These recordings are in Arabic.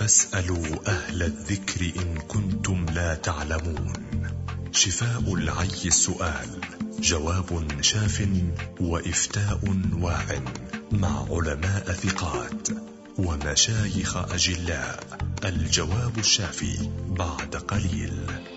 فاسألوا أهل الذكر إن كنتم لا تعلمون. شفاء العي السؤال، جواب شاف وإفتاء واع، مع علماء ثقات ومشايخ أجلاء. الجواب الشافي بعد قليل.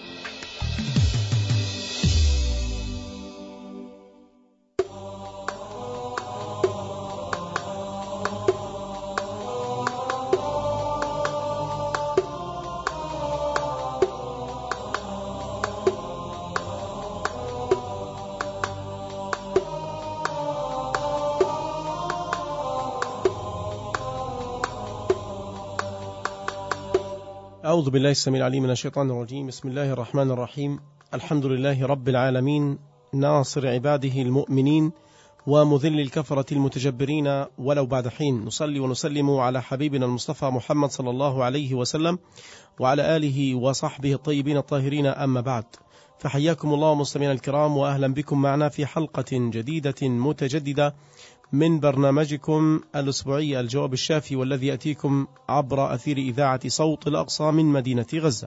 أعوذ بالله السميع العليم من الشيطان الرجيم. بسم الله الرحمن الرحيم. الحمد لله رب العالمين، ناصر عباده المؤمنين ومذل الكفرة المتجبرين ولو بعد حين. نصلي ونسلم على حبيبنا المصطفى محمد صلى الله عليه وسلم وعلى آله وصحبه الطيبين الطاهرين، أما بعد، فحياكم الله مستمعينا الكرام، وأهلا بكم معنا في حلقة جديدة متجددة من برنامجكم الأسبوعي الجواب الشافي، والذي يأتيكم عبر أثير إذاعة صوت الأقصى من مدينة غزة.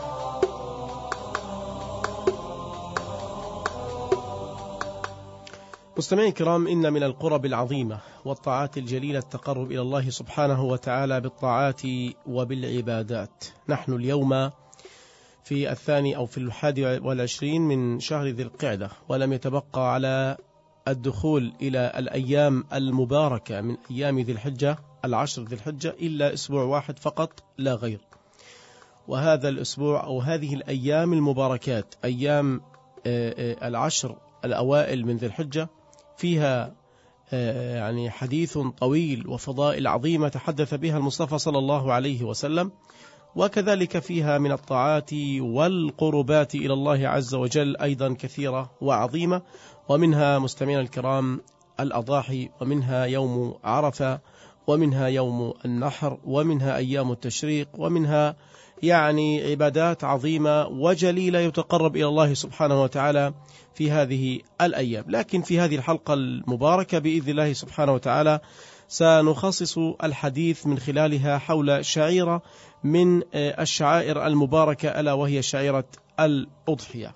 مستمعين الكرام، إن من القرب العظيمة والطاعات الجليلة التقرب إلى الله سبحانه وتعالى بالطاعات وبالعبادات. نحن اليوم في 21 من شهر ذي القعدة، ولم يتبقى على الدخول إلى الأيام المباركة من أيام ذي الحجة، العشر ذي الحجة، إلا أسبوع واحد فقط لا غير. وهذا الأسبوع أو هذه الأيام المباركات، أيام العشر الأوائل من ذي الحجة، فيها يعني حديث طويل وفضائل عظيمة تحدث بها المصطفى صلى الله عليه وسلم، وكذلك فيها من الطاعات والقربات إلى الله عز وجل أيضا كثيرة وعظيمة. ومنها مستمعينا الكرام الأضاحي، ومنها يوم عرفة، ومنها يوم النحر، ومنها أيام التشريق، ومنها يعني عبادات عظيمة وجليلة يتقرب إلى الله سبحانه وتعالى في هذه الأيام. لكن في هذه الحلقة المباركة بإذن الله سبحانه وتعالى سنخصص الحديث من خلالها حول شعيرة من الشعائر المباركة، ألا وهي شعيرة الأضحية.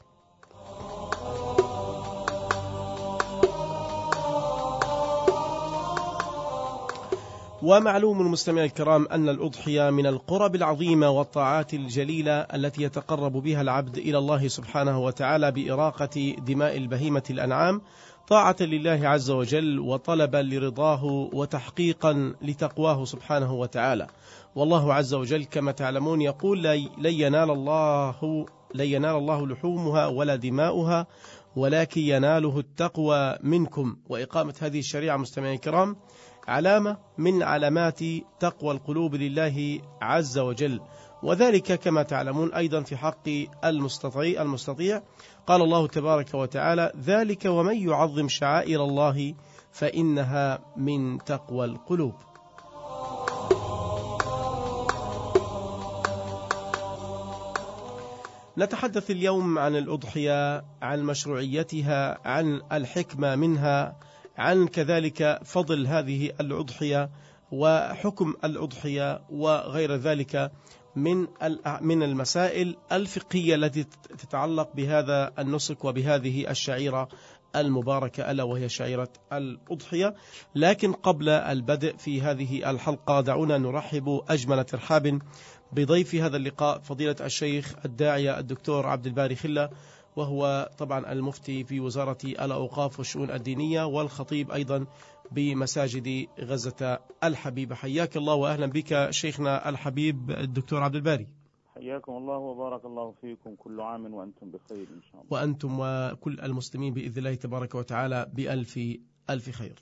ومعلوم المستمعين الكرام أن الأضحية من القرب العظيمة والطاعات الجليلة التي يتقرب بها العبد إلى الله سبحانه وتعالى بإراقة دماء البهيمة الأنعام، طاعة لله عز وجل وطلبا لرضاه وتحقيقا لتقواه سبحانه وتعالى. والله عز وجل كما تعلمون يقول: لن ينال الله لحومها ولا دماؤها ولكن يناله التقوى منكم. وإقامة هذه الشريعة مستمعين الكرام علامة من علامات تقوى القلوب لله عز وجل، وذلك كما تعلمون أيضا في حق المستطيع. قال الله تبارك وتعالى: ذلك ومن يعظم شعائر الله فإنها من تقوى القلوب. نتحدث اليوم عن الأضحية، عن مشروعيتها، عن الحكمة منها، عن كذلك فضل هذه الأضحية وحكم الأضحية، وغير ذلك من المسائل الفقهية التي تتعلق بهذا النسك وبهذه الشعيرة المباركة، ألا وهي شعيرة الأضحية. لكن قبل البدء في هذه الحلقة دعونا نرحب أجمل ترحاب بضيف هذا اللقاء، فضيلة الشيخ الداعية الدكتور عبد الباري خلة، وهو طبعا المفتي في وزارة الأوقاف والشؤون الدينية والخطيب أيضا بمساجد غزة الحبيبة. حياك الله وأهلا بك شيخنا الحبيب الدكتور عبد الباري. حياكم الله وبارك الله فيكم، كل عام وأنتم بخير إن شاء الله. وأنتم وكل المسلمين بإذن الله تبارك وتعالى بألف ألف خير.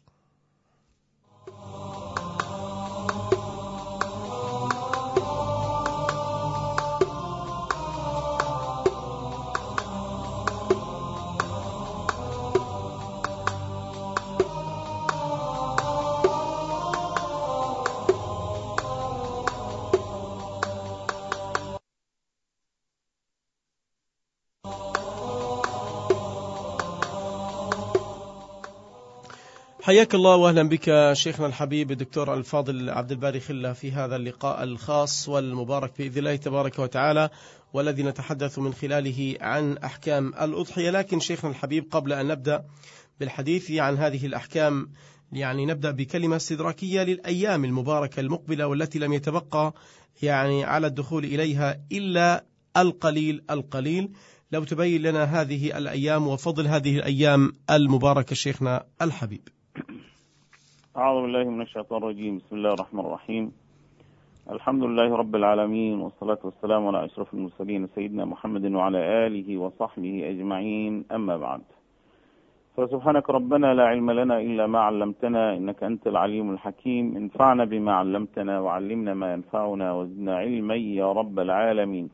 حياك الله وأهلا بك شيخنا الحبيب الدكتور الفاضل عبد الباري خلة في هذا اللقاء الخاص والمبارك بإذن الله تبارك وتعالى، والذي نتحدث من خلاله عن أحكام الأضحية. لكن شيخنا الحبيب قبل أن نبدأ بالحديث عن هذه الأحكام يعني نبدأ بكلمة استدراكية للأيام المباركة المقبلة والتي لم يتبقى يعني على الدخول إليها إلا القليل. لو تبين لنا هذه الأيام وفضل هذه الأيام المباركة شيخنا الحبيب. أعوذ بالله من الشيطان الرجيم. بسم الله الرحمن الرحيم. الحمد لله رب العالمين، والصلاة والسلام على أشرف المرسلين سيدنا محمد وعلى آله وصحبه أجمعين، أما بعد. فسبحانك ربنا لا علم لنا إلا ما علمتنا، إنك أنت العليم الحكيم. انفعنا بما علمتنا وعلمنا ما ينفعنا وزدنا علما يا رب العالمين.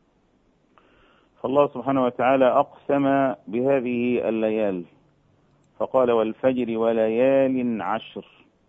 فالله سبحانه وتعالى أقسم بهذه الليال فقال والفجر وليال عشر،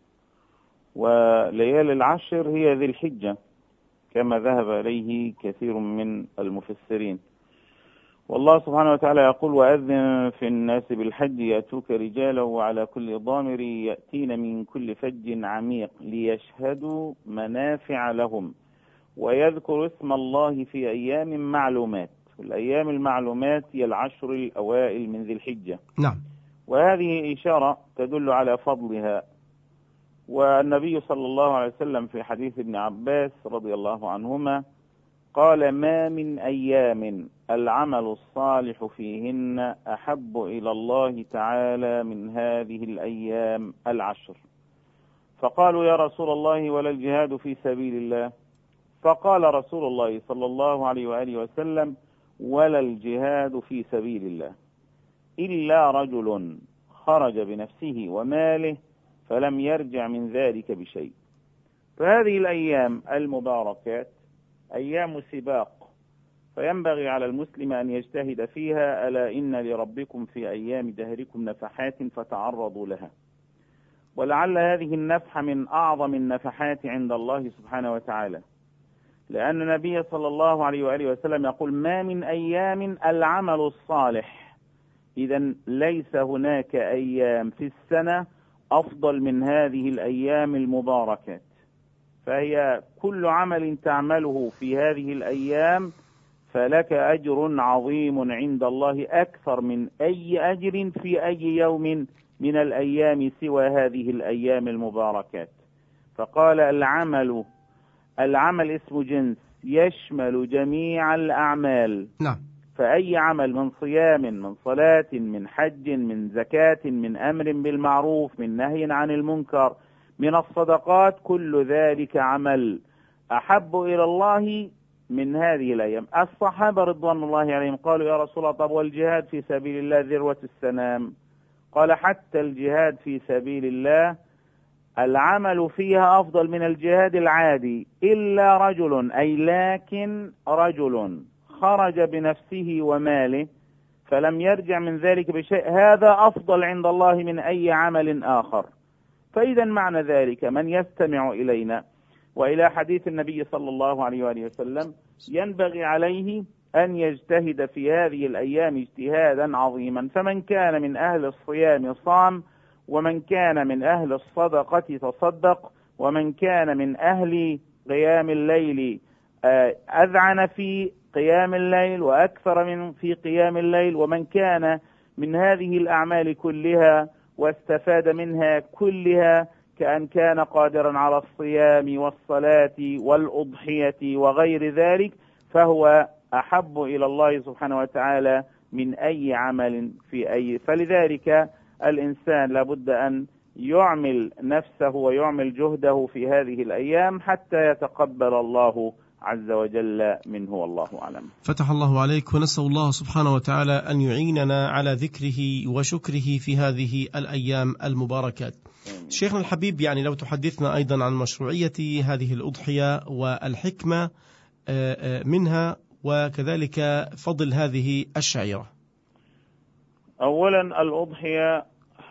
وليال العشر هي ذي الحجة كما ذهب إليه كثير من المفسرين. والله سبحانه وتعالى يقول وأذن في الناس بالحج يأتوك رجالا وعلى كل ضامر يأتين من كل فج عميق ليشهدوا منافع لهم ويذكروا اسم الله في أيام معلومات. الأيام المعلومات هي العشر الأوائل من ذي الحجة. نعم. وهذه إشارة تدل على فضلها. والنبي صلى الله عليه وسلم في حديث ابن عباس رضي الله عنهما قال ما من أيام العمل الصالح فيهن أحب إلى الله تعالى من هذه الأيام العشر. فقالوا يا رسول الله ولا الجهاد في سبيل الله؟ فقال رسول الله صلى الله عليه وآله وسلم ولا الجهاد في سبيل الله إلا رجل خرج بنفسه وماله فلم يرجع من ذلك بشيء. فهذه الأيام المباركات أيام سباق، فينبغي على المسلم أن يجتهد فيها. ألا إن لربكم في أيام دهركم نفحات فتعرضوا لها. ولعل هذه النفحة من أعظم النفحات عند الله سبحانه وتعالى، لأن النبي صلى الله عليه وآله وسلم يقول ما من أيام العمل الصالح. إذن ليس هناك أيام في السنة أفضل من هذه الأيام المباركات، فهي كل عمل تعمله في هذه الأيام فلك أجر عظيم عند الله أكثر من أي أجر في أي يوم من الأيام سوى هذه الأيام المباركات. فقال العمل اسم جنس يشمل جميع الأعمال. نعم. فأي عمل من صيام، من صلاة، من حج، من زكاة، من أمر بالمعروف، من نهي عن المنكر، من الصدقات، كل ذلك عمل أحب إلى الله من هذه الأيام. الصحابة رضوان الله عليهم قالوا يا رسول الله طب والجهاد في سبيل الله ذروة السنام؟ قال حتى الجهاد في سبيل الله العمل فيها أفضل من الجهاد العادي إلا رجل، أي لكن رجل خرج بنفسه وماله فلم يرجع من ذلك بشيء، هذا أفضل عند الله من أي عمل آخر. فإذا معنى ذلك من يستمع إلينا وإلى حديث النبي صلى الله عليه وآله وسلم ينبغي عليه أن يجتهد في هذه الأيام اجتهادا عظيما. فمن كان من أهل الصيام صام، ومن كان من أهل الصدقة تصدق، ومن كان من أهل قيام الليل أذعن في قيام الليل وأكثر من في قيام الليل، ومن كان من هذه الأعمال كلها واستفاد منها كلها كأن كان قادرا على الصيام والصلاة والأضحية وغير ذلك، فهو أحب إلى الله سبحانه وتعالى من أي عمل في أي. فلذلك الإنسان لابد أن يعمل نفسه ويعمل جهده في هذه الأيام حتى يتقبل الله عز وجل منه، والله أعلم. فتح الله عليك، ونسأل الله سبحانه وتعالى أن يعيننا على ذكره وشكره في هذه الأيام المباركات. شيخنا الحبيب يعني لو تحدثنا أيضا عن مشروعية هذه الأضحية والحكمة منها وكذلك فضل هذه الشعيرة. أولا الأضحية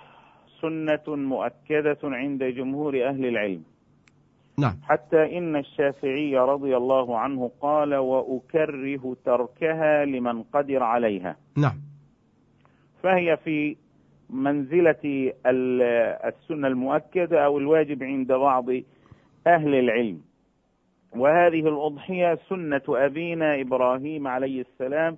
سنة مؤكدة عند جمهور أهل العلم. نعم. حتى إن الشافعي رضي الله عنه قال وأكره تركها لمن قدر عليها. نعم. فهي في منزلة السنة المؤكدة أو الواجب عند بعض أهل العلم. وهذه الأضحية سنة أبينا إبراهيم عليه السلام،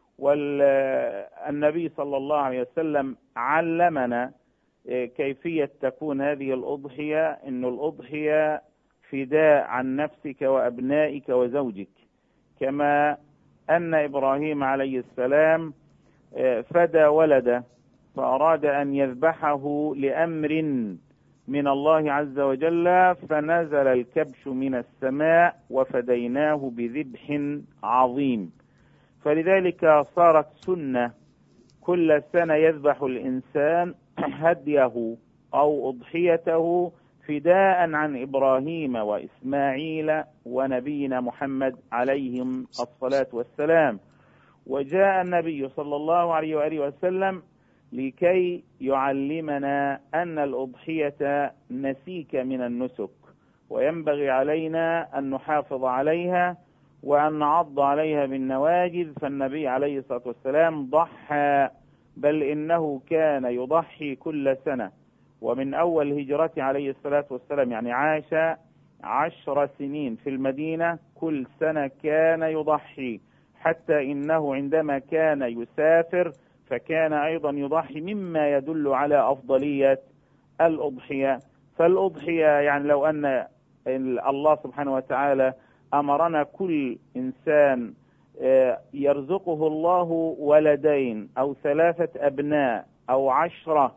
والنبي صلى الله عليه وسلم علمنا كيفية تكون هذه الأضحية. إن الأضحية فداء عن نفسك وأبنائك وزوجك، كما أن إبراهيم عليه السلام فدى ولده فأراد أن يذبحه لأمر من الله عز وجل، فنزل الكبش من السماء وفديناه بذبح عظيم. فلذلك صارت سنة كل سنة يذبح الإنسان هديه أو أضحيته فداء عن إبراهيم وإسماعيل ونبينا محمد عليهم الصلاة والسلام. وجاء النبي صلى الله عليه وآله وسلم لكي يعلمنا أن الأضحية نسيك من النسك، وينبغي علينا أن نحافظ عليها وأن نعض عليها بالنواجذ. فالنبي عليه الصلاة والسلام ضحى، بل إنه كان يضحي كل سنة. ومن أول هجرته عليه الصلاة والسلام يعني عاش 10 سنين في المدينة، كل سنة كان يضحي، حتى إنه عندما كان يسافر فكان أيضا يضحي، مما يدل على أفضلية الأضحية. فالأضحية يعني لو أن الله سبحانه وتعالى أمرنا كل إنسان يرزقه الله ولدين أو 3 أبناء أو 10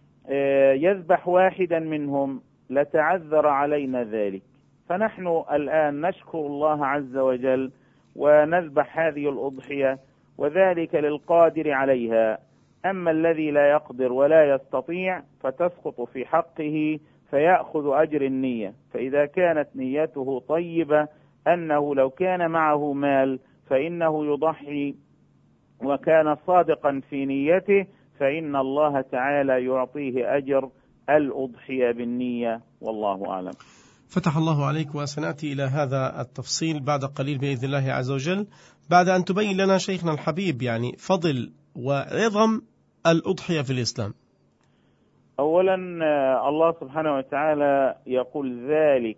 يذبح واحدا منهم لتعذر علينا ذلك. فنحن الآن نشكر الله عز وجل ونذبح هذه الأضحية، وذلك للقادر عليها. أما الذي لا يقدر ولا يستطيع فتسقط في حقه فيأخذ أجر النية. فإذا كانت نيته طيبة أنه لو كان معه مال فإنه يضحي وكان صادقا في نيته، فإن الله تعالى يعطيه أجر الأضحية بالنية، والله أعلم. فتح الله عليك، وسنأتي إلى هذا التفصيل بعد قليل بإذن الله عز وجل، بعد أن تبين لنا شيخنا الحبيب يعني فضل وعظم الأضحية في الإسلام. أولا الله سبحانه وتعالى يقول ذلك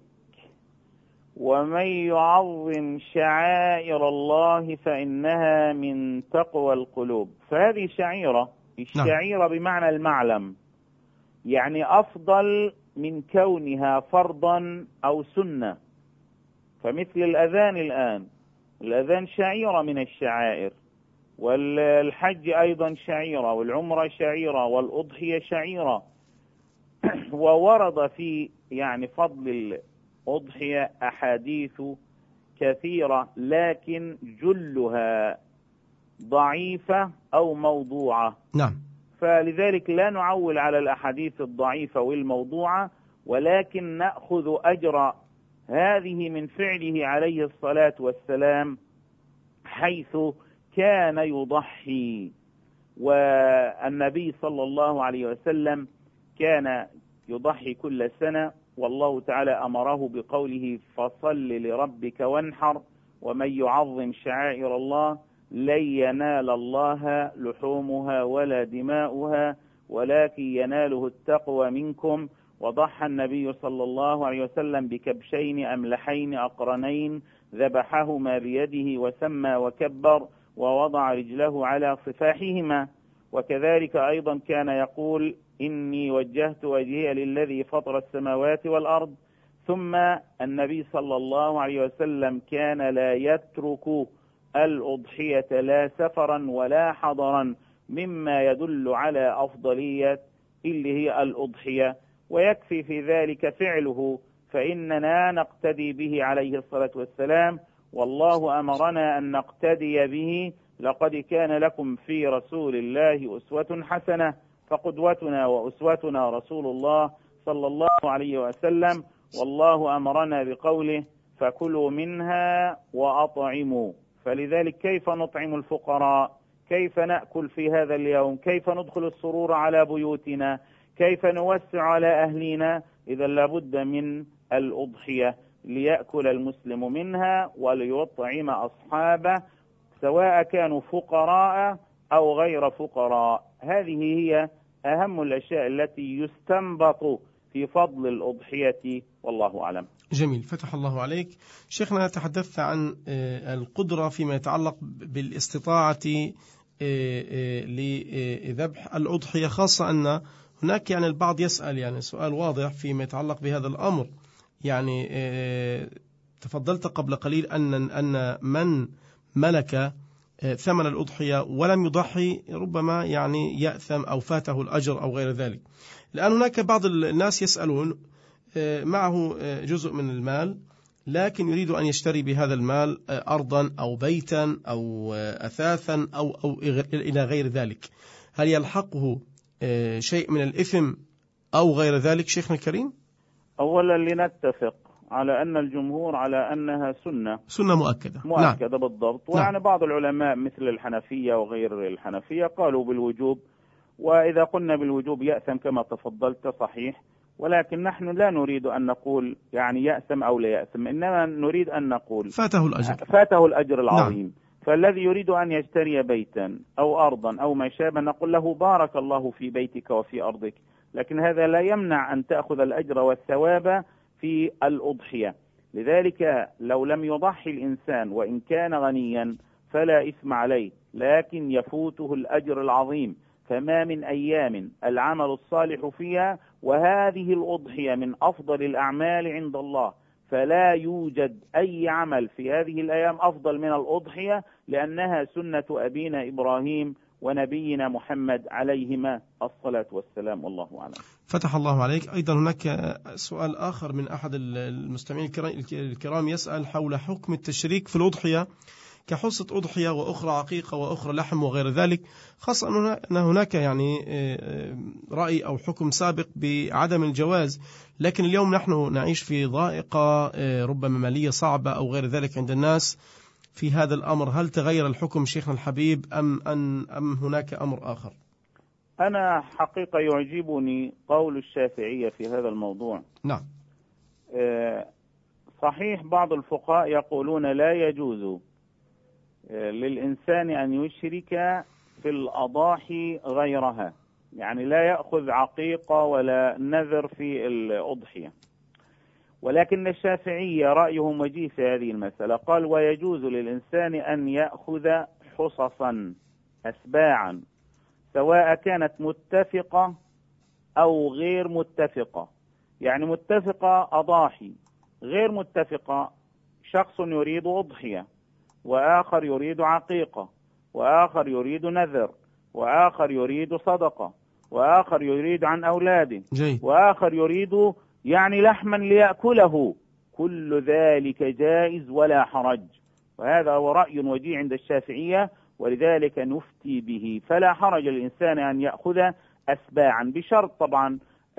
ومن يعظم شعائر الله فإنها من تقوى القلوب. فهذه شعيرة، الشعيرة بمعنى المعلم، يعني أفضل من كونها فرضا أو سنة. فمثل الأذان الآن، الأذان شعيرة من الشعائر، والحج أيضا شعيرة، والعمرة شعيرة، والأضحية شعيرة. وورد في يعني فضل الأضحية أحاديث كثيرة، لكن جلها ضعيفة أو موضوعة. نعم. فلذلك لا نعول على الأحاديث الضعيفة والموضوعة، ولكن نأخذ أجر هذه من فعله عليه الصلاة والسلام، حيث كان يضحي. والنبي صلى الله عليه وسلم كان يضحي كل سنة، والله تعالى أمره بقوله فصل لربك وانحر ومن يعظم شعائر الله لن ينال الله لحومها ولا دماؤها ولكن يناله التقوى منكم. وضحى النبي صلى الله عليه وسلم بكبشين أملحين أقرنين ذبحهما بيده وسمى وكبر ووضع رجله على صفاحهما. وكذلك أيضا كان يقول إني وجهت وجهي للذي فطر السماوات والأرض. ثم النبي صلى الله عليه وسلم كان لا يترك الأضحية لا سفرا ولا حضرا، مما يدل على أفضلية اللي هي الأضحية. ويكفي في ذلك فعله، فإننا نقتدي به عليه الصلاة والسلام، والله أمرنا أن نقتدي به. لقد كان لكم في رسول الله أسوة حسنة، فقدوتنا وأسوتنا رسول الله صلى الله عليه وسلم. والله أمرنا بقوله فكلوا منها وأطعموا. فلذلك كيف نطعم الفقراء؟ كيف نأكل في هذا اليوم؟ كيف ندخل السرور على بيوتنا؟ كيف نوسع على أهلنا؟ إذا لابد من الأضحية ليأكل المسلم منها وليطعم أصحابه، سواء كانوا فقراء أو غير فقراء. هذه هي أهم الأشياء التي يستنبط في فضل الأضحية، والله أعلم. جميل، فتح الله عليك. شيخنا، تحدثت عن القدرة فيما يتعلق بالاستطاعة لذبح الأضحية، خاصة أن هناك يعني البعض يسأل يعني سؤال واضح فيما يتعلق بهذا الأمر. يعني تفضلت قبل قليل أن من ملك ثمن الأضحية ولم يضحي ربما يعني يأثم أو فاته الأجر أو غير ذلك. الآن هناك بعض الناس يسألون معه جزء من المال، لكن يريد أن يشتري بهذا المال أرضا أو بيتا أو أثاثا أو إلى غير ذلك، هل يلحقه شيء من الإثم أو غير ذلك شيخنا الكريم؟ أولا لنتفق على أن الجمهور على أنها سنة مؤكدة. نعم. بالضبط. ويعني بعض العلماء مثل الحنفية وغير الحنفية قالوا بالوجوب، وإذا قلنا بالوجوب يأثم كما تفضلت صحيح، ولكن نحن لا نريد أن نقول يعني يأثم أو لا يأثم، إنما نريد أن نقول فاته الأجر العظيم. نعم. فالذي يريد أن يشتري بيتا أو أرضا أو ما شابه نقول له بارك الله في بيتك وفي أرضك، لكن هذا لا يمنع أن تأخذ الأجر والثواب في الأضحية. لذلك لو لم يضحي الإنسان وإن كان غنيا فلا إثم عليه، لكن يفوته الأجر العظيم. فما من أيام العمل الصالح فيها، وهذه الأضحية من أفضل الأعمال عند الله، فلا يوجد أي عمل في هذه الأيام أفضل من الأضحية، لأنها سنة أبينا إبراهيم ونبينا محمد عليهما الصلاة والسلام، والله أعلم. فتح الله عليك. أيضا هناك سؤال آخر من أحد المستمعين الكرام يسأل حول حكم التشريك في الأضحية كحصة أضحية وأخرى عقيقة وأخرى لحم وغير ذلك، خاصة أن هناك يعني رأي أو حكم سابق بعدم الجواز، لكن اليوم نحن نعيش في ضائقة ربما مالية صعبة أو غير ذلك عند الناس في هذا الأمر. هل تغير الحكم شيخنا الحبيب أم هناك أمر آخر؟ أنا حقيقة يعجبني قول الشافعية في هذا الموضوع. نعم. صحيح بعض الفقهاء يقولون لا يجوز للإنسان أن يشرك في الأضاحي غيرها، يعني لا يأخذ عقيقة ولا نذر في الأضحية، ولكن الشافعية رأيهم وجيه في هذه المسألة، قال ويجوز للإنسان أن يأخذ حصصا أسباعا سواء كانت متفقة أو غير متفقة. يعني متفقة أضاحي، غير متفقة شخص يريد أضحية وآخر يريد عقيقة وآخر يريد نذر وآخر يريد صدقة وآخر يريد عن أولاده وآخر يريد يعني لحما ليأكله، كل ذلك جائز ولا حرج، وهذا هو رأي وجيه عند الشافعية، ولذلك نفتي به. فلا حرج للإنسان أن يأخذ أسباعا، بشرط طبعا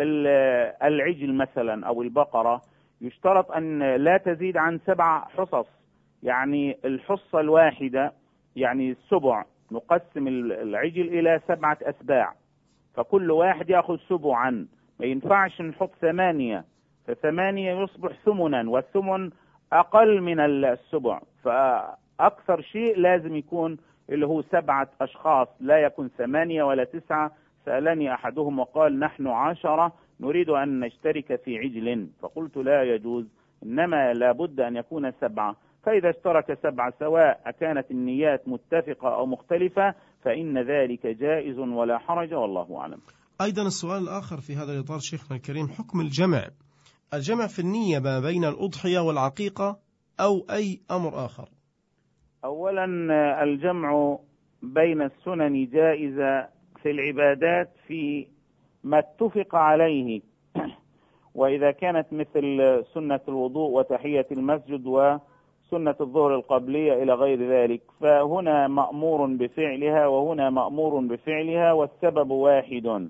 العجل مثلا أو البقرة يشترط أن لا تزيد عن 7 حصص، يعني الحصة الواحدة يعني السبع، نقسم العجل إلى 7 أسباع، فكل واحد يأخذ سبعا، ما ينفعش نحط 8، ف8 يصبح ثمنا، والثمن أقل من السبع، فأكثر شيء لازم يكون اللي هو 7 أشخاص، لا يكون 8 ولا 9. سألني أحدهم وقال نحن 10 نريد أن نشترك في عجل، فقلت لا يجوز، إنما لابد أن يكون 7. فإذا اشترك 7 سواء كانت النيات متفقة أو مختلفة فإن ذلك جائز ولا حرج، والله أعلم. أيضا السؤال الآخر في هذا الإطار شيخنا الكريم، حكم الجمع في النية ما بين الأضحية والعقيقة أو أي أمر آخر؟ أولا الجمع بين السنن جائزة في العبادات في ما اتفق عليه، وإذا كانت مثل سنة الوضوء وتحية المسجد وسنة الظهر القبلية إلى غير ذلك، فهنا مأمور بفعلها وهنا مأمور بفعلها والسبب واحد.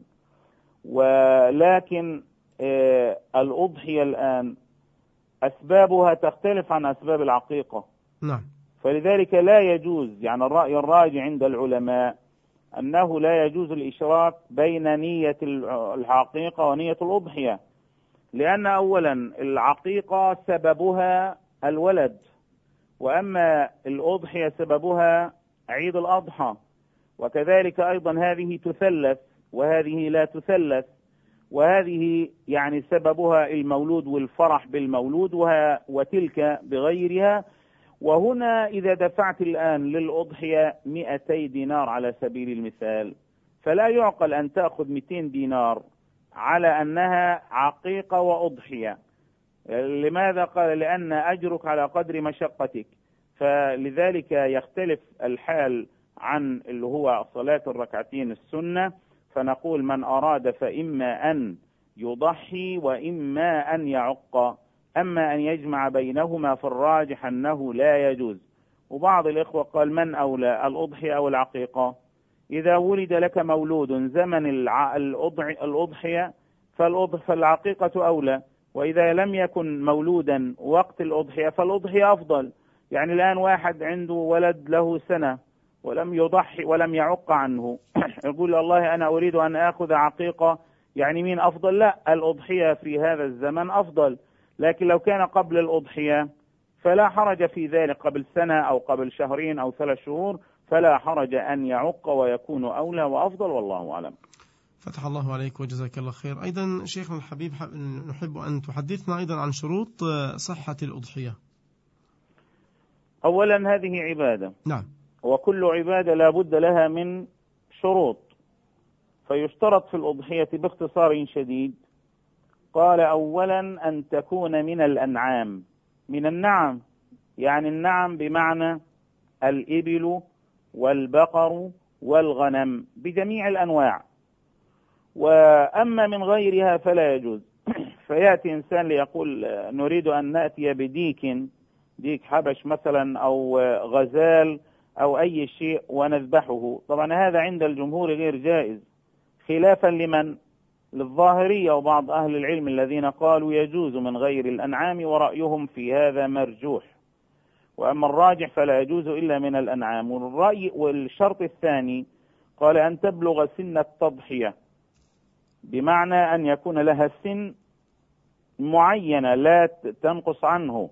ولكن الأضحية الآن أسبابها تختلف عن أسباب العقيقة. نعم. فلذلك لا يجوز، يعني الرأي الراجح عند العلماء أنه لا يجوز الإشراك بين نية العقيقة ونية الأضحية، لأن أولا العقيقة سببها الولد، وأما الأضحية سببها عيد الأضحى، وكذلك أيضا هذه تثلث، وهذه لا تثلث، وهذه يعني سببها المولود والفرح بالمولود، وتلك بغيرها. وهنا إذا دفعت الآن للأضحية 200 دينار على سبيل المثال، فلا يعقل أن تأخذ 200 دينار على أنها عقيقة وأضحية. لماذا؟ قال لأن أجرك على قدر مشقتك، فلذلك يختلف الحال عن اللي هو صلاة الركعتين السنة. فنقول من أراد فإما أن يضحي وإما أن يعق، أما أن يجمع بينهما فالراجح أنه لا يجوز. وبعض الإخوة قال من أولى الأضحية أو العقيقة؟ إذا ولد لك مولود زمن الأضحية فالعقيقة أولى، وإذا لم يكن مولودا وقت الأضحية فالأضحية أفضل. يعني الآن واحد عنده ولد له سنة ولم يضحي ولم يعق عنه يقول الله أنا أريد أن أخذ عقيقة، يعني مين أفضل؟ لا، الأضحية في هذا الزمن أفضل. لكن لو كان قبل الأضحية فلا حرج في ذلك، قبل سنة أو قبل شهرين أو 3 شهور فلا حرج أن يعق ويكون أولى وأفضل، والله أعلم. فتح الله عليك وجزاك الله خير. أيضا شيخنا الحبيب نحب أن تحدثنا أيضا عن شروط صحة الأضحية. أولا هذه عبادة، نعم، وكل عبادة لا بد لها من شروط، فيشترط في الأضحية باختصار شديد. قال أولا أن تكون من الأنعام، من النعم، يعني النعم بمعنى الإبل والبقر والغنم بجميع الأنواع. وأما من غيرها فلا يجوز. فيأتي إنسان ليقول نريد أن نأتي ديك حبش مثلا أو غزال أو أي شيء ونذبحه، طبعا هذا عند الجمهور غير جائز، خلافا للظاهرية وبعض أهل العلم الذين قالوا يجوز من غير الأنعام، ورأيهم في هذا مرجوح. وأما الراجح فلا يجوز إلا من الأنعام. والشرط الثاني قال أن تبلغ سن التضحية، بمعنى أن يكون لها سن معينة لا تنقص عنه.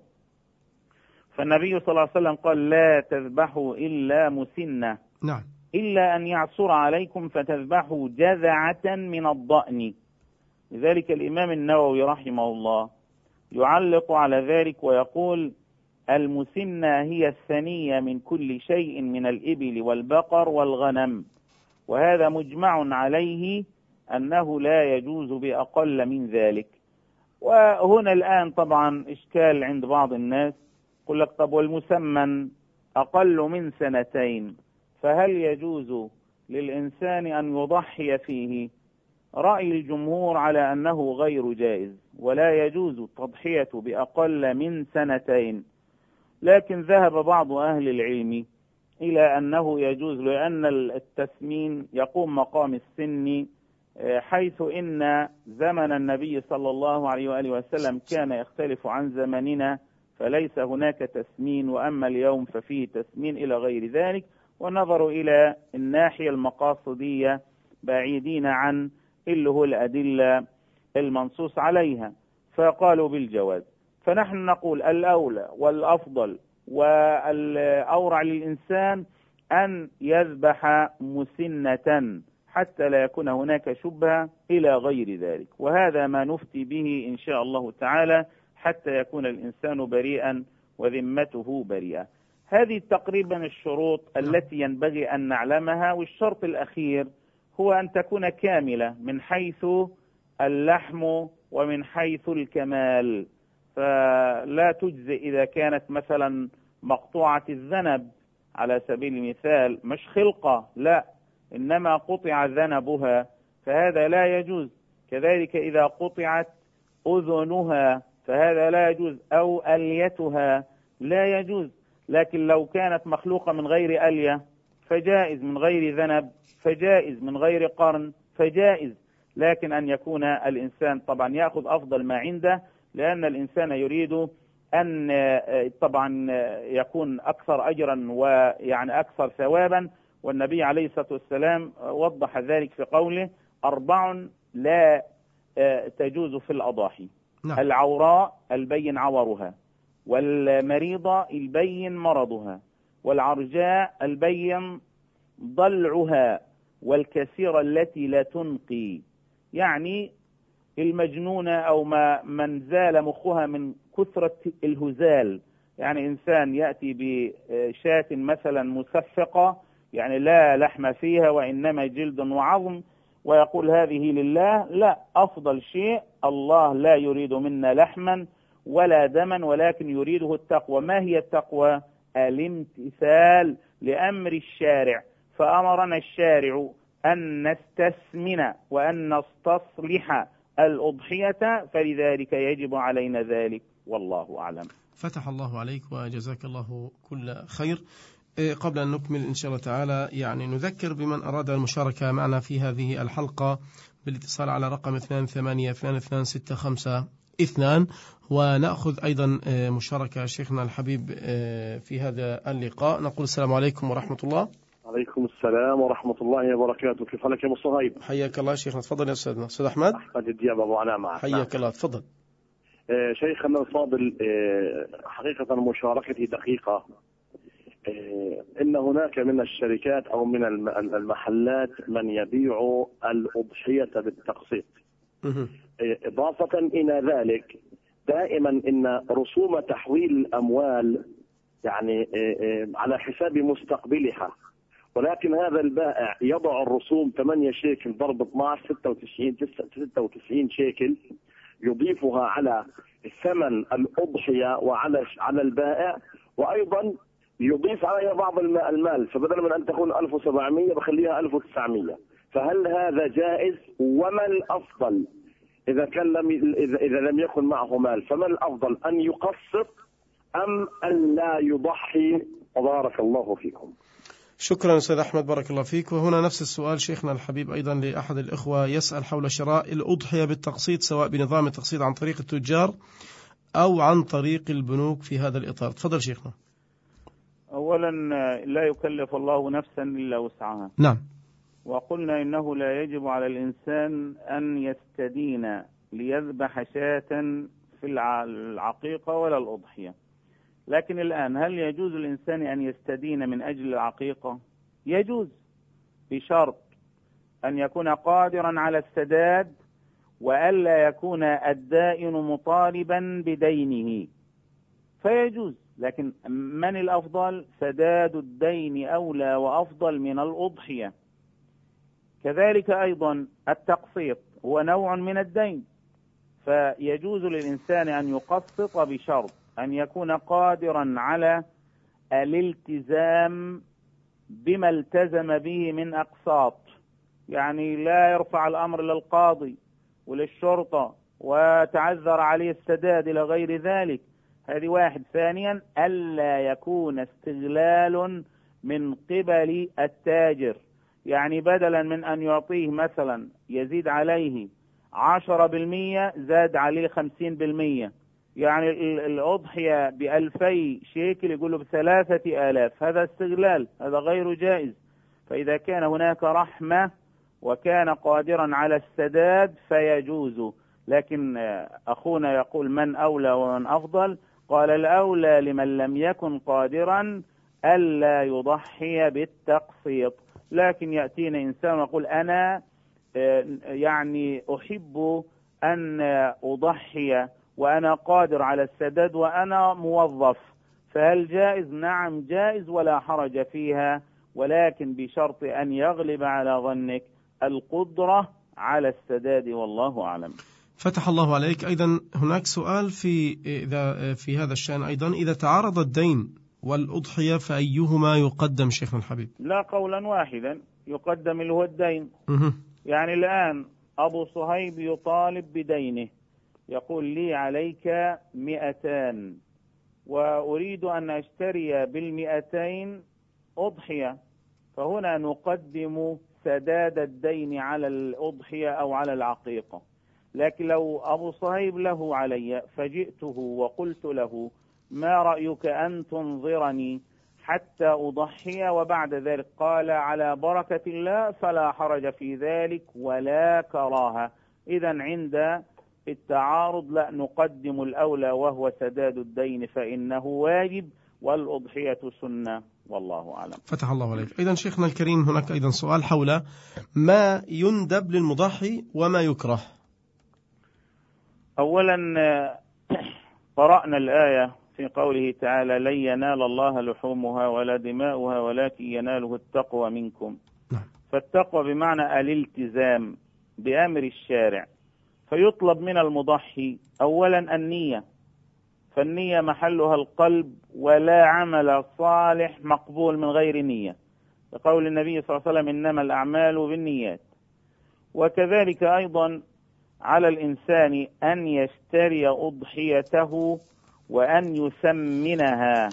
فالنبي صلى الله عليه وسلم قال لا تذبحوا إلا مسنة، نعم، إلا أن يعصر عليكم فتذبحوا جذعة من الضأن. لذلك الإمام النووي رحمه الله يعلق على ذلك ويقول المسنة هي الثنية من كل شيء من الإبل والبقر والغنم، وهذا مجمع عليه أنه لا يجوز بأقل من ذلك. وهنا الآن طبعا إشكال عند بعض الناس، يقول لك طب والمسمن أقل من 2 فهل يجوز للإنسان أن يضحي فيه؟ رأي الجمهور على أنه غير جائز، ولا يجوز التضحية بأقل من 2. لكن ذهب بعض أهل العلم إلى أنه يجوز، لأن التسمين يقوم مقام السن، حيث إن زمن النبي صلى الله عليه وآله وسلم كان يختلف عن زمننا، فليس هناك تسمين، وأما اليوم ففيه تسمين إلى غير ذلك. ونظروا إلى الناحية المقاصدية بعيدين عن اللي هو الأدلة المنصوص عليها، فقالوا بالجواز. فنحن نقول الأولى والأفضل والأورع للإنسان أن يذبح مسنة حتى لا يكون هناك شبهة إلى غير ذلك، وهذا ما نفتي به إن شاء الله تعالى حتى يكون الإنسان بريئا وذمته بريئة. هذه تقريبا الشروط التي ينبغي أن نعلمها. والشرط الأخير هو أن تكون كاملة من حيث اللحم ومن حيث الكمال، فلا تجزئ إذا كانت مثلا مقطوعة الذنب على سبيل المثال، مش خلقة، لا، إنما قطع ذنبها، فهذا لا يجوز. كذلك إذا قطعت أذنها فهذا لا يجوز، أو أليتها لا يجوز. لكن لو كانت مخلوقة من غير ألية فجائز، من غير ذنب فجائز، من غير قرن فجائز. لكن أن يكون الإنسان طبعا يأخذ أفضل ما عنده، لأن الإنسان يريد أن طبعا يكون أكثر أجرا ويعني أكثر ثوابا. والنبي عليه الصلاة والسلام وضح ذلك في قوله 4 لا تجوز في الأضاحي: نعم. العوراء البين عورها، والمريضة البين مرضها، والعرجاء البين ضلعها، والكثيرة التي لا تنقي. يعني المجنونة أو من زال مخها من كثرة الهزال، يعني إنسان يأتي بشاة مثلا مسفقة يعني لا لحم فيها وإنما جلد وعظم ويقول هذه لله، لا، أفضل شيء الله لا يريد منا لحما ولا دما ولكن يريده التقوى. ما هي التقوى؟ الامتثال لأمر الشارع، فأمرنا الشارع أن نستثمن وأن نستصلح الأضحية، فلذلك يجب علينا ذلك، والله أعلم. فتح الله عليك وجزاك الله كل خير. قبل أن نكمل إن شاء الله تعالى يعني نذكر بمن أراد المشاركة معنا في هذه الحلقة بالاتصال على رقم 28226552 ونأخذ أيضا مشاركة شيخنا الحبيب في هذا اللقاء. نقول السلام عليكم ورحمة الله. عليكم السلام ورحمة الله وبركاته. كيف حالك يا أبو صهيب؟ حياك الله شيخنا. تفضل يا أستاذنا. أستاذ أحمد الدياب أبو علاء معك. حياك الله. تفضل. شيخنا الفاضل، حقيقة مشاركتي دقيقة. إن هناك من الشركات أو من المحلات من يبيع الأضحية بالتقسيط. إضافة إلى ذلك دائما إن رسوم تحويل الأموال يعني على حساب مستقبلها، ولكن هذا البائع يضع الرسوم 8 شيكل ضرب 12 96 شيكل يضيفها على ثمن الأضحية وعلى البائع، وأيضا يضيف عليها بعض المال، فبدل من أن تكون 1700 بخليها 1900. فهل هذا جائز؟ وما الأفضل إذا لم يكن معه مال؟ فما الأفضل، أن يقسط أم أن لا يضحي؟ وبارك الله فيكم. شكرا أستاذ أحمد، بارك الله فيك. وهنا نفس السؤال شيخنا الحبيب أيضا لأحد الإخوة يسأل حول شراء الأضحية بالتقسيط، سواء بنظام التقسيط عن طريق التجار أو عن طريق البنوك في هذا الإطار. تفضل شيخنا. أولا لا يكلف الله نفسا إلا وسعها. نعم. وقلنا إنه لا يجب على الإنسان أن يستدين ليذبح شاة في العقيقة ولا الأضحية. لكن الآن هل يجوز الإنسان أن يستدين من أجل العقيقة؟ يجوز، بشرط أن يكون قادرا على السداد وألا يكون الدائن مطالبا بدينه، فيجوز. لكن من الأفضل؟ سداد الدين أولى وأفضل من الأضحية. كذلك أيضا التقسيط هو نوع من الدين، فيجوز للإنسان أن يقسط بشرط أن يكون قادرا على الالتزام بما التزم به من أقساط، يعني لا يرفع الأمر للقاضي وللشرطة وتعذر عليه السداد إلى غير ذلك. هذه واحد. ثانيا ألا يكون استغلال من قبل التاجر، يعني بدلا من أن يعطيه مثلا يزيد عليه 10% زاد عليه 50%، يعني الأضحية ب2000 شيكل يقول له ب3000، هذا استغلال، هذا غير جائز. فإذا كان هناك رحمة وكان قادرا على السداد فيجوز. لكن أخونا يقول من أولى ومن أفضل؟ قال الأولى لمن لم يكن قادرا ألا يضحي بالتقسيط. لكن يأتينا إنسان ويقول أنا يعني أحب أن أضحي وأنا قادر على السداد وأنا موظف، فهل جائز؟ نعم جائز ولا حرج فيها، ولكن بشرط أن يغلب على ظنك القدرة على السداد، والله أعلم. فتح الله عليك. أيضا هناك سؤال في هذا الشأن أيضا، إذا تعارض الدين والأضحية فأيهما يقدم شيخنا الحبيب؟ لا، قولا واحدا يقدم اللي هو الدين. يعني الآن أبو صهيب يطالب بدينه، يقول لي عليك 200 وأريد أن أشتري بال200 أضحية، فهنا نقدم سداد الدين على الأضحية أو على العقيقة. لكن لو أبو صهيب له علي فجئته وقلت له ما رأيك أن تنظرني حتى أضحي وبعد ذلك قال على بركة الله، فلا حرج في ذلك ولا كراهة. إذن عند التعارض لا، نقدم الأولى وهو سداد الدين فإنه واجب والأضحية سنة، والله أعلم. فتح الله عليك. أيضا شيخنا الكريم هناك أيضا سؤال حول ما يندب للمضحي وما يكره. أولا قرأنا الآية في قوله تعالى لن ينال الله لحومها ولا دماؤها ولكن يناله التقوى منكم. فالتقوى بمعنى الالتزام بأمر الشارع، فيطلب من المضحي أولا النية، فالنية محلها القلب، ولا عمل صالح مقبول من غير نية، لقول النبي صلى الله عليه وسلم إنما الأعمال بالنيات. وكذلك أيضا على الإنسان أن يشتري أضحيته وأن يسمنها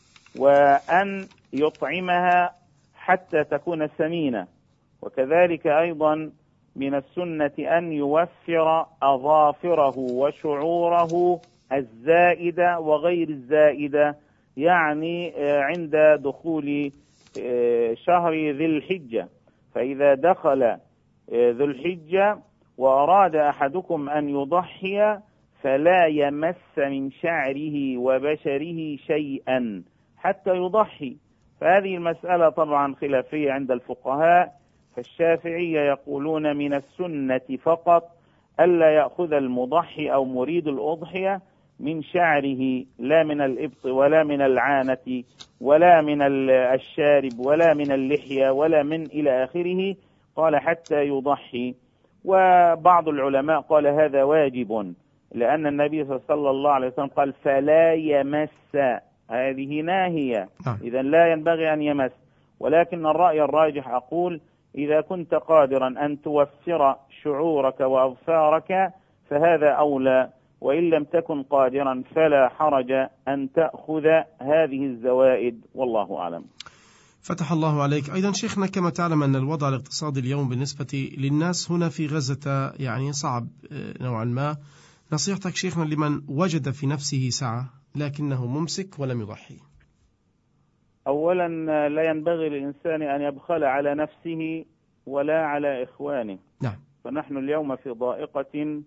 وأن يطعمها حتى تكون سمينة. وكذلك أيضا من السنة أن يوفر أظافره وشعوره الزائدة وغير الزائدة، يعني عند دخول شهر ذي الحجة. فإذا دخل ذو الحجة وأراد أحدكم أن يضحي فلا يمس من شعره وبشره شيئا حتى يضحي. فهذه المسألة طبعا خلافية عند الفقهاء، فالشافعية يقولون من السنة فقط ألا يأخذ المضحي أو مريد الأضحية من شعره، لا من الإبط ولا من العانة ولا من الشارب ولا من اللحية ولا من إلى آخره، قال حتى يضحي. وبعض العلماء قال هذا واجب، لأن النبي صلى الله عليه وسلم قال فلا يمس، هذه ناهية، إذا لا ينبغي أن يمس. ولكن الرأي الراجح أقول إذا كنت قادرا أن توفر شعورك وأظفارك فهذا أولى، وإن لم تكن قادرا فلا حرج أن تأخذ هذه الزوائد، والله أعلم. فتح الله عليك. أيضا شيخنا كما تعلم أن الوضع الاقتصادي اليوم بالنسبة للناس هنا في غزة يعني صعب نوعا ما، نصيحتك شيخنا لمن وجد في نفسه سعة لكنه ممسك ولم يضحي؟ أولا لا ينبغي للإنسان أن يبخل على نفسه ولا على إخوانه. نعم. فنحن اليوم في ضائقة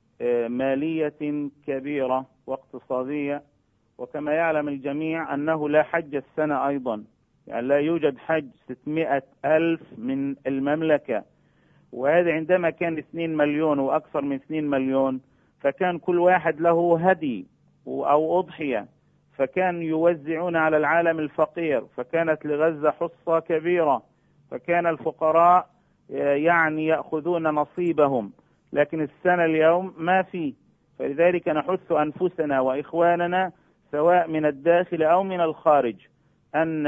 مالية كبيرة واقتصادية، وكما يعلم الجميع أنه لا حج السنة أيضا، يعني لا يوجد حج 600,000 من المملكة، وهذا عندما كان 2 مليون وأكثر من 2 مليون فكان كل واحد له هدي أو أضحية، فكان يوزعون على العالم الفقير، فكانت لغزة حصة كبيرة، فكان الفقراء يعني يأخذون نصيبهم. لكن السنة اليوم ما في، فلذلك نحث أنفسنا وإخواننا سواء من الداخل أو من الخارج أن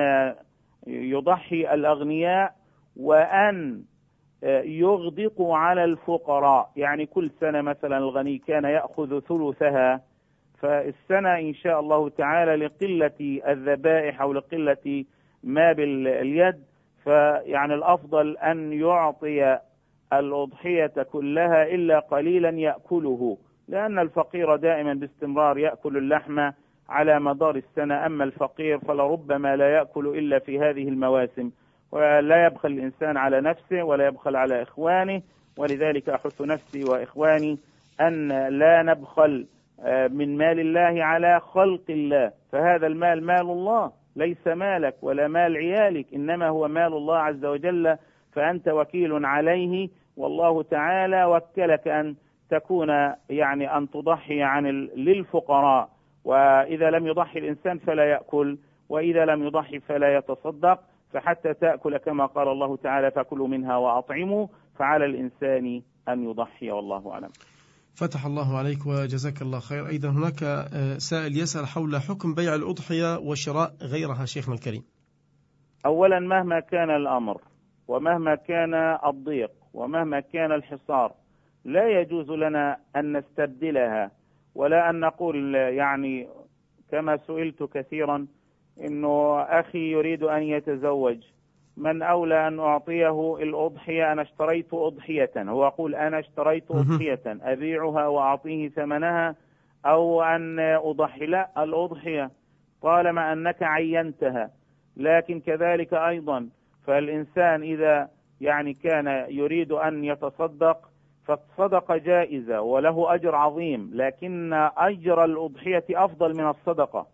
يضحي الأغنياء وأن يغدقوا على الفقراء. يعني كل سنة مثلا الغني كان يأخذ ثلثها، فالسنة إن شاء الله تعالى لقلة الذبائح أو لقلة ما باليد، فيعني الأفضل أن يعطي الأضحية كلها إلا قليلا يأكله، لأن الفقير دائما باستمرار يأكل اللحم على مدار السنة، أما الفقير فلربما لا يأكل إلا في هذه المواسم. ولا يبخل الإنسان على نفسه ولا يبخل على إخوانه، ولذلك أحث نفسي وإخواني أن لا نبخل من مال الله على خلق الله، فهذا المال مال الله ليس مالك ولا مال عيالك، إنما هو مال الله عز وجل، فأنت وكيل عليه، والله تعالى وكلك أن تكون يعني أن تضحي للفقراء. وإذا لم يضحي الإنسان فلا يأكل، وإذا لم يضحي فلا يتصدق، فحتى تأكل كما قال الله تعالى فكلوا منها وأطعموا، فعلى الإنسان أن يضحي، والله أعلم. فتح الله عليك وجزاك الله خير. أيضا هناك سائل يسأل حول حكم بيع الأضحية وشراء غيرها شيخنا الكريم. أولا مهما كان الأمر ومهما كان الضيق ومهما كان الحصار لا يجوز لنا أن نستبدلها، ولا أن نقول يعني كما سئلت كثيرا إنه أخي يريد أن يتزوج، من أولى أن أعطيه الأضحية؟ أنا اشتريت أضحية، هو يقول أنا اشتريت أضحية أبيعها وأعطيه ثمنها أو أن أضحي؟ لا، الأضحية طالما أنك عينتها. لكن كذلك أيضا فالإنسان إذا يعني كان يريد أن يتصدق فالصدقة جائزة وله أجر عظيم، لكن أجر الأضحية أفضل من الصدقة،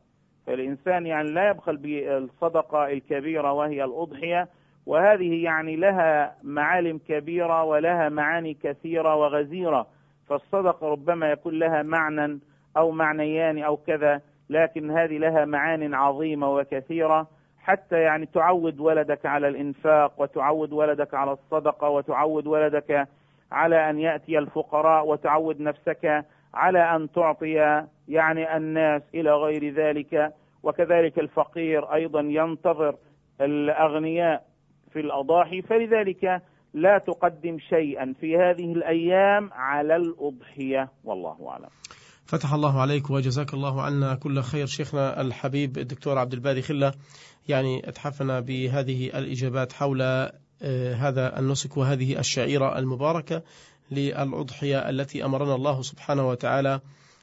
فالإنسان يعني لا يبخل بالصدقة الكبيرة وهي الأضحية، وهذه يعني لها معالم كبيرة ولها معاني كثيرة وغزيرة. فالصدقة ربما يكون لها معنى أو معنيان أو كذا، لكن هذه لها معان عظيمة وكثيرة، حتى يعني تعود ولدك على الإنفاق، وتعود ولدك على الصدقة، وتعود ولدك على أن يأتي الفقراء، وتعود نفسك على أن تعطي يعني الناس إلى غير ذلك. وكذلك الفقير أيضا ينتظر الأغنياء في الأضاحي، فلذلك لا تقدم شيئا في هذه الأيام على الأضحية، والله أعلم. فتح الله عليك وجزاك الله عنا كل خير شيخنا الحبيب الدكتور عبد الباري خلة، يعني أتحفنا بهذه الإجابات حول هذا النسك وهذه الشعيرة المباركة للأضحية التي أمرنا الله سبحانه وتعالى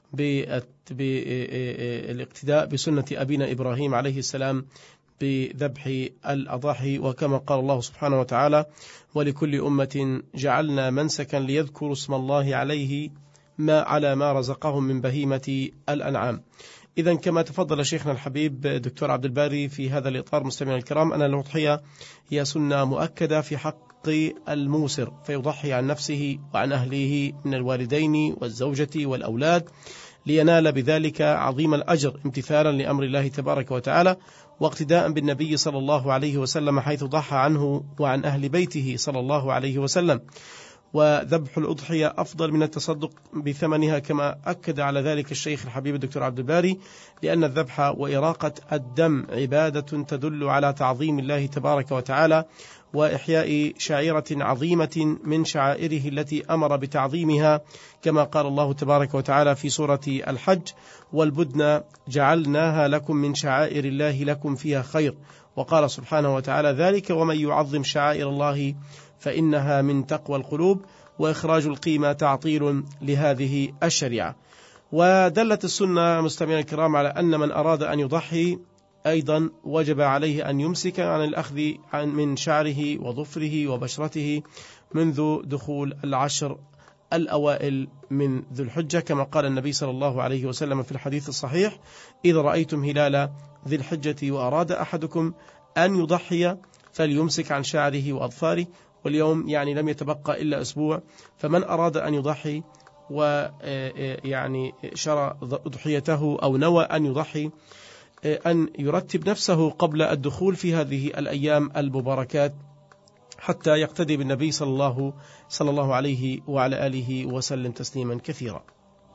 بالاقتداء بسنة أبينا إبراهيم عليه السلام بذبح الأضاحي. وكما قال الله سبحانه وتعالى: ولكل أمة جعلنا منسكا ليذكروا اسم الله عليه على ما رزقهم من بهيمة الأنعام. إذن كما تفضل شيخنا الحبيب دكتور عبد الباري في هذا الإطار، مستمعينا الكرام، أن الأضحية هي سنة مؤكدة في حق الموسر، فيضحي عن نفسه وعن أهله من الوالدين والزوجة والأولاد لينال بذلك عظيم الأجر امتثالا لأمر الله تبارك وتعالى، واقتداء بالنبي صلى الله عليه وسلم حيث ضحى عنه وعن أهل بيته صلى الله عليه وسلم. وذبح الأضحية أفضل من التصدق بثمنها، كما أكد على ذلك الشيخ الحبيب الدكتور عبد الباري، لأن الذبح وإراقة الدم عبادة تدل على تعظيم الله تبارك وتعالى وإحياء شعيرة عظيمة من شعائره التي أمر بتعظيمها، كما قال الله تبارك وتعالى في سورة الحج: والبدن جعلناها لكم من شعائر الله لكم فيها خير. وقال سبحانه وتعالى: ذلك ومن يعظم شعائر الله فإنها من تقوى القلوب. وإخراج القيمة تعطيل لهذه الشريعة. ودلت السنة مستمعينا الكرام على أن من أراد أن يضحي أيضا وجب عليه أن يمسك عن الأخذ من شعره وظفره وبشرته منذ دخول العشر الأوائل من ذو الحجة، كما قال النبي صلى الله عليه وسلم في الحديث الصحيح: إذا رأيتم هلال ذي الحجة وأراد أحدكم أن يضحي فليمسك عن شعره وأظفاره. واليوم يعني لم يتبقى إلا أسبوع، فمن أراد أن يضحي ويعني شرى أضحيته أو نوى أن يضحي أن يرتب نفسه قبل الدخول في هذه الأيام المباركات حتى يقتدي بالنبي صلى الله عليه وعلى آله وسلم تسليما كثيرا.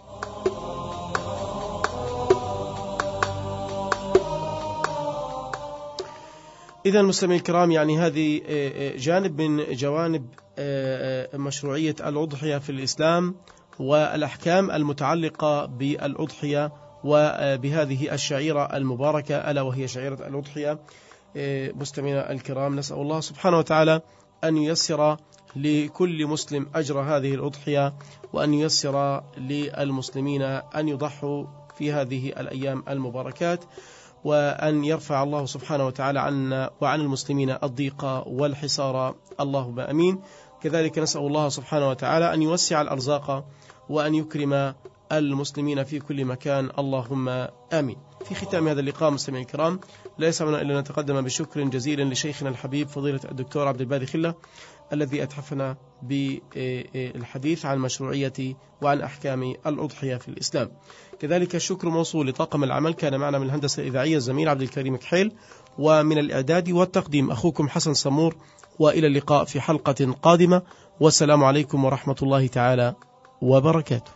إذا المسلمين الكرام، يعني هذه جانب من جوانب مشروعية الأضحية في الإسلام والأحكام المتعلقة بالأضحية وبهذه الشعيرة المباركة ألا وهي شعيرة الأضحية. مستمعينا الكرام، نسأل الله سبحانه وتعالى أن ييسر لكل مسلم أجر هذه الأضحية، وأن ييسر للمسلمين أن يضحوا في هذه الأيام المباركات، وأن يرفع الله سبحانه وتعالى عنا وعن المسلمين الضيق والحصار، اللهم أمين. كذلك نسأل الله سبحانه وتعالى أن يوسع الأرزاق وأن يكرم المسلمين في كل مكان، اللهم آمين. في ختام هذا اللقاء مستمعينا الكرام، لا يسعنا إلا أن نتقدم بشكر جزيل لشيخنا الحبيب فضيلة الدكتور عبد الباري خلة الذي أتحفنا بالحديث عن مشروعية وعن أحكام الأضحية في الإسلام. كذلك الشكر موصول لطاقم العمل، كان معنا من الهندسة الإذاعية الزميل عبد الكريم كحيل، ومن الإعداد والتقديم أخوكم حسن سمور، وإلى اللقاء في حلقة قادمة، والسلام عليكم ورحمة الله تعالى وبركاته.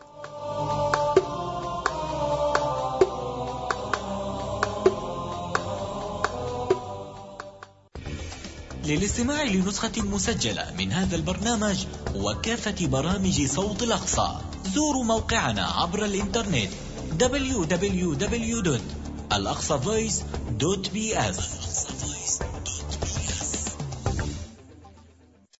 للاستماع لنسخة مسجلة من هذا البرنامج وكافة برامج صوت الأقصى، زوروا موقعنا عبر الإنترنت www.alaqsavoice.bs.